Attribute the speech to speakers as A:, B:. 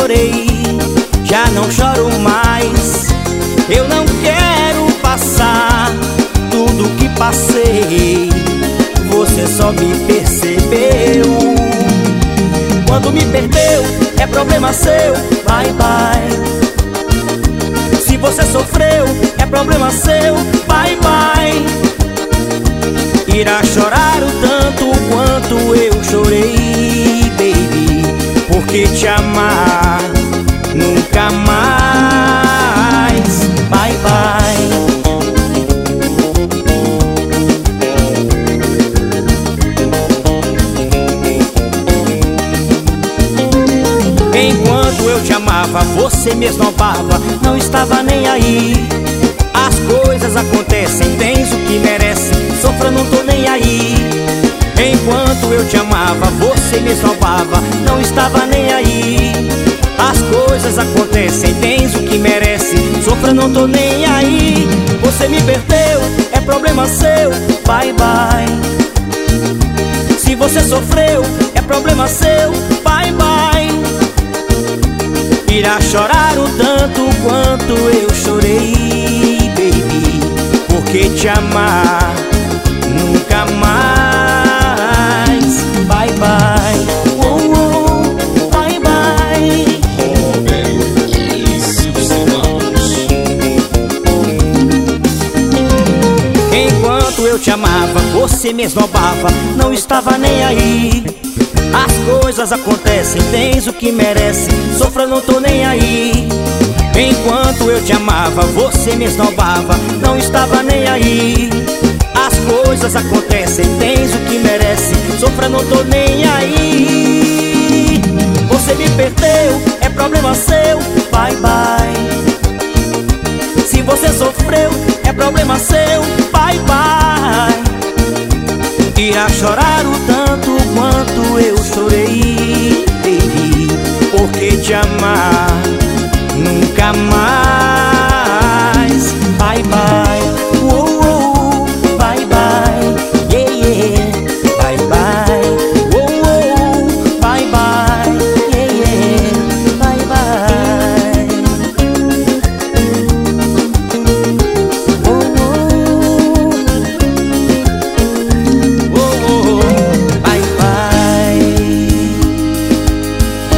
A: chorei, já não choro mais. Eu não quero passar tudo que passei, você só me percebeu. Quando me perdeu, é problema seu, bye bye. Se você sofreu, é problema seu, bye bye. Irá chorar o tanto quanto eu chorei, baby, porque te amar nunca mais, bye bye. Enquanto eu te amava, você me esnobava, não estava nem aí. As coisas acontecem, tens o que merece, sofra, não tô nem aí. Enquanto eu te amava, você me esnobava, não estava nem aí. As coisas acontecem, tens o que merece, sofra, não tô nem aí. Você me perdeu, é problema seu, bye bye. Se você sofreu, é problema seu, bye bye. Irá chorar o tanto quanto eu chorei, baby, porque te amar nunca mais, bye bye, oh, oh, bye bye.
B: Roberto e seus irmãos.
A: Enquanto eu te amava, você me esnobava, não estava nem aí. As coisas acontecem, tens o que merece, sofra, não tô nem aí. Enquanto eu te amava, você me esnobava, não estava nem aí. As coisas acontecem, tens o que merece, sofra, não tô nem aí. Você me perdeu, é problema seu, bye bye. Se você sofreu, é problema seu, bye bye. Irá chorar o tanto quanto eu chorei, baby, porque te amar nunca mais.